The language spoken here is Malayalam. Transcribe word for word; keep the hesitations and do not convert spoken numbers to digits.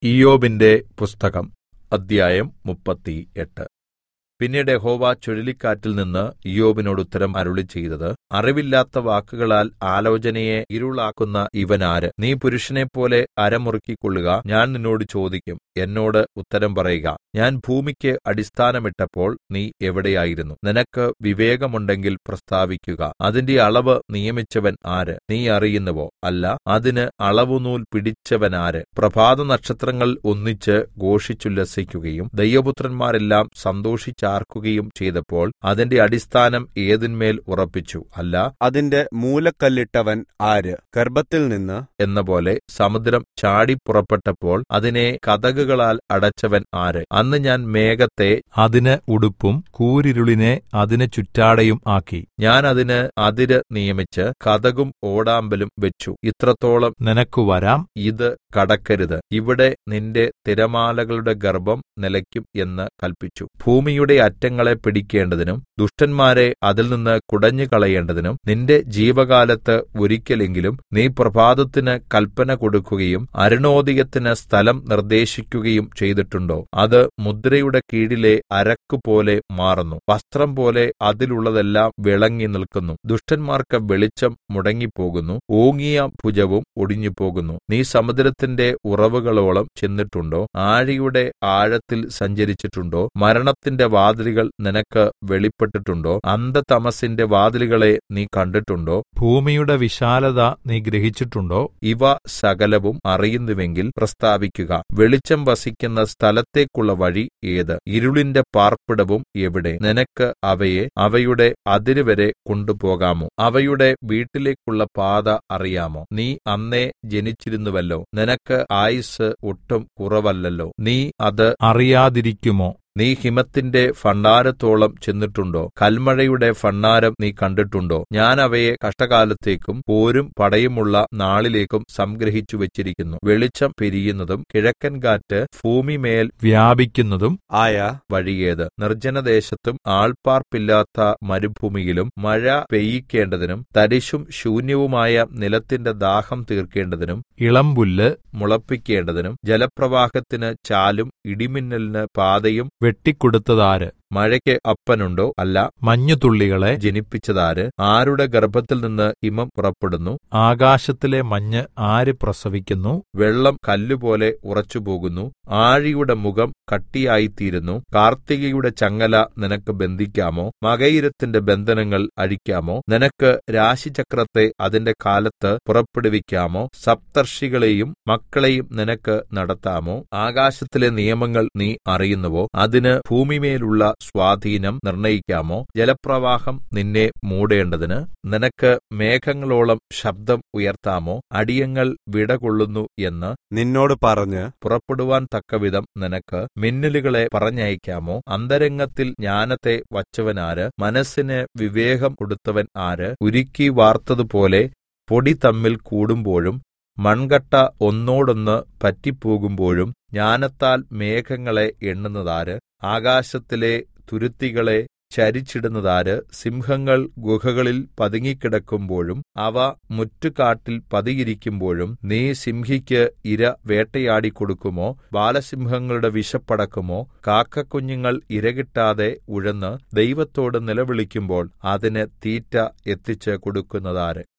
ഇയ്യോബിന്റെ പുസ്തകം അദ്ധ്യായം മുപ്പത്തിയെട്ട്. പിന്നീട് യഹോവ ചുഴലിക്കാറ്റിൽ നിന്ന് ഇയ്യോബിനോട് ഉത്തരം അരുളിച്ചെയ്തത്, അറിവില്ലാത്ത വാക്കുകളാൽ ആലോചനയെ ഇരുളാക്കുന്ന ഇവനാര്? നീ പുരുഷനെപ്പോലെ അരമുറുക്കിക്കൊള്ളുക. ഞാൻ നിന്നോട് ചോദിക്കും, എന്നോട് ഉത്തരം പറയുക. ഞാൻ ഭൂമിക്ക് അടിസ്ഥാനമിട്ടപ്പോൾ നീ എവിടെയായിരുന്നു? നിനക്ക് വിവേകമുണ്ടെങ്കിൽ പ്രസ്താവിക്കുക. അതിന്റെ അളവ് നിയമിച്ചവൻ ആര്? നീ അറിയുന്നുവോ? അല്ല, അതിന് അളവുനൂൽ പിടിച്ചവനാര്? പ്രഭാതനക്ഷത്രങ്ങൾ ഒന്നിച്ച് ഘോഷിച്ചുല്ലസിക്കുകയും ദൈവപുത്രന്മാരെല്ലാം സന്തോഷിച്ചാർക്കുകയും ചെയ്തപ്പോൾ അതിന്റെ അടിസ്ഥാനം ഏതിന്മേൽ ഉറപ്പിച്ചു? അല്ല, അതിന്റെ മൂലക്കല്ലിട്ടവൻ ആര്? ഗർഭത്തിൽ നിന്ന് എന്നപോലെ സമുദ്രം ചാടിപ്പുറപ്പെട്ടപ്പോൾ അതിനെ കതകുകളാൽ അടച്ചവൻ ആര്? അന്ന് ഞാൻ മേഘത്തെ അതിന് ഉടുപ്പും കൂരിരുളിനെ അതിന് ചുറ്റാടയും ആക്കി. ഞാൻ അതിന് അതിര് നിയമിച്ച് കതകും ഓടാമ്പലും വെച്ചു. ഇത്രത്തോളം നിനക്ക് വരാം, ഇത് കടക്കരുത്. ഇവിടെ നിന്റെ തിരമാലകളുടെ ഗർഭം നിലയ്ക്കും എന്ന് കല്പിച്ചു. ഭൂമിയുടെ അറ്റങ്ങളെ പിടിക്കേണ്ടതിനും ദുഷ്ടന്മാരെ അതിൽ നിന്ന് കുടഞ്ഞു കളയേണ്ടതിനും നിന്റെ ജീവകാലത്ത് ഒരിക്കലെങ്കിലും നീ പ്രഭാതത്തിന് കൽപ്പന കൊടുക്കുകയും അരുണോദയത്തിന് സ്ഥലം നിർദ്ദേശിക്കുകയും ചെയ്തിട്ടുണ്ടോ? അത് മുദ്രയുടെ കീഴിലെ അരക്കുപോലെ മാറുന്നു, വസ്ത്രം പോലെ അതിലുള്ളതെല്ലാം വിളങ്ങി നിൽക്കുന്നു. ദുഷ്ടന്മാർക്ക് വെളിച്ചം മുടങ്ങിപ്പോകുന്നു, ഓങ്ങിയ ഭുജവും ഒടിഞ്ഞുപോകുന്നു. നീ സമുദ്രത്തിന്റെ ഉറവുകളോളം ചെന്നിട്ടുണ്ടോ? ആഴിയുടെ ആഴത്തിൽ സഞ്ചരിച്ചിട്ടുണ്ടോ? മരണത്തിന്റെ വാതിലുകൾ നിനക്ക് വെളിപ്പെട്ടിട്ടുണ്ടോ? അന്ധതമസിന്റെ വാതിലുകളെ നീ കണ്ടിട്ടുണ്ടോ? ഭൂമിയുടെ വിശാലത നീ ഗ്രഹിച്ചിട്ടുണ്ടോ? ഇവ സകലവും അറിയുന്നുവെങ്കിൽ പ്രസ്താവിക്കുക. വെളിച്ചം വസിക്കുന്ന സ്ഥലത്തേക്കുള്ള വഴി ഏത്? ഇരുളിന്റെ പാർപ്പിടവും എവിടെ? നിനക്ക് അവയെ അവയുടെ അതിരുവരെ കൊണ്ടുപോകാമോ? അവയുടെ വീട്ടിലേക്കുള്ള പാത അറിയാമോ? നീ അന്നേ ജനിച്ചിരുന്നുവല്ലോ, നിനക്ക് ആയുസ്സ് ഒട്ടും കുറവല്ലല്ലോ. നീ അത് അറിയാതിരിക്കുമോ? നീ ഹിമത്തിന്റെ ഭണ്ഡാരത്തോളം ചെന്നിട്ടുണ്ടോ? കൽമഴയുടെ ഭണ്ഡാരം നീ കണ്ടിട്ടുണ്ടോ? ഞാൻ അവയെ കഷ്ടകാലത്തേക്കും പോരും പടയുമുള്ള നാളിലേക്കും സംഗ്രഹിച്ചു വെച്ചിരിക്കുന്നു. വെളിച്ചം പിരിയുന്നതും കിഴക്കൻ കാറ്റ് ഭൂമിമേൽ വ്യാപിക്കുന്നതും ആയ വഴിയേത്? നിർജ്ജനദേശത്തും ആൾപ്പാർപ്പില്ലാത്ത മരുഭൂമിയിലും മഴ പെയ്യിക്കേണ്ടതിനും തരിശും ശൂന്യവുമായ നിലത്തിന്റെ ദാഹം തീർക്കേണ്ടതിനും ഇളമ്പുല്ല് മുളപ്പിക്കേണ്ടതിനും ജലപ്രവാഹത്തിന് ചാലും ഇടിമിന്നലിന് പാതയും വെട്ടിക്കൊടുത്തതാര്? മഴയ്ക്ക് അപ്പനുണ്ടോ? അല്ല, മഞ്ഞുതുള്ളികളെ ജനിപ്പിച്ചതാര്? ആരുടെ ഗർഭത്തിൽ നിന്ന് ഹിമം പുറപ്പെടുന്നു? ആകാശത്തിലെ മഞ്ഞ് ആര് പ്രസവിക്കുന്നു? വെള്ളം കല്ലുപോലെ ഉറച്ചുപോകുന്നു, ആഴിയുടെ മുഖം കട്ടിയായിത്തീരുന്നു. കാർത്തികയുടെ ചങ്ങല നിനക്ക് ബന്ധിക്കാമോ? മകയിരത്തിന്റെ ബന്ധനങ്ങൾ അഴിക്കാമോ? നിനക്ക് രാശിചക്രത്തെ അതിന്റെ കാലത്ത് പുറപ്പെടുവിക്കാമോ? സപ്തർഷികളെയും മക്കളെയും നിനക്ക് നടത്താമോ? ആകാശത്തിലെ നിയമങ്ങൾ നീ അറിയുന്നുവോ? അതിന് ഭൂമിമേലുള്ള സ്വാധീനം നിർണയിക്കാമോ? ജലപ്രവാഹം നിന്നെ മൂടേണ്ടതിന് നിനക്ക് മേഘങ്ങളോളം ശബ്ദം ഉയർത്താമോ? അടിയങ്ങൾ വിടകൊള്ളുന്നു എന്ന് നിന്നോട് പറഞ്ഞ് പുറപ്പെടുവാൻ തക്കവിധം നിനക്ക് മിന്നലുകളെ പറഞ്ഞയക്കാമോ? അന്തരംഗത്തിൽ ജ്ഞാനത്തെ വച്ചവനാര്? മനസ്സിന് വിവേകം കൊടുത്തവൻ ആര്? ഉരുക്കി വാർത്തതുപോലെ പൊടി തമ്മിൽ കൂടുമ്പോഴും മൺകട്ട ഒന്നോടൊന്ന് പറ്റിപ്പോകുമ്പോഴും ജ്ഞാനത്താൽ മേഘങ്ങളെ എണ്ണുന്നതാര്? ആകാശത്തിലെ തുരുത്തികളെ ചരിച്ചിടുന്നതാര്? സിംഹങ്ങൾ ഗുഹകളിൽ പതുങ്ങിക്കിടക്കുമ്പോഴും അവ മുറ്റുകാട്ടിൽ പതിയിരിക്കുമ്പോഴും നീ സിംഹിക്ക് ഇര വേട്ടയാടിക്കൊടുക്കുമോ? ബാലസിംഹങ്ങളുടെ വിശപ്പടക്കുമോ? കാക്കക്കുഞ്ഞുങ്ങൾ ഇരകിട്ടാതെ ഉഴന്ന് ദൈവത്തോട് നിലവിളിക്കുമ്പോൾ അതിന് തീറ്റ എത്തിച്ച് കൊടുക്കുന്നതാര്?